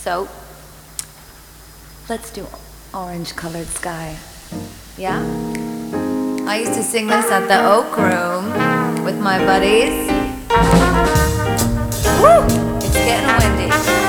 So, let's do Orange Colored Sky. Yeah? I used to sing this at the Oak Room with my buddies. Woo! It's getting windy.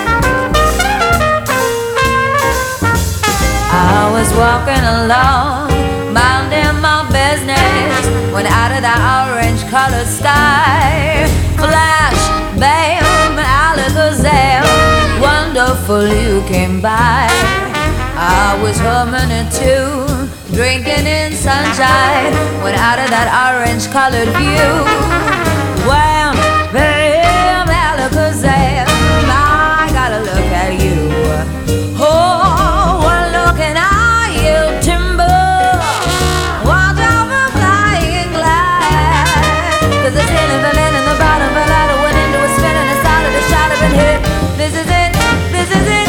I was walking along, minding my business, when out of that orange-colored sky, flash, bam, Alakazam, wonderful you came by. I was humming a tune, drinking in sunshine, when out of that orange-colored view, wham, bam, Alakazam, I gotta look at you. Oh, one look and I yield timber. Watch out for flying glass, 'cause the ceiling fell in and the bottom fell out. I went into a spin and I started a shot of it hit. This is it, this is it.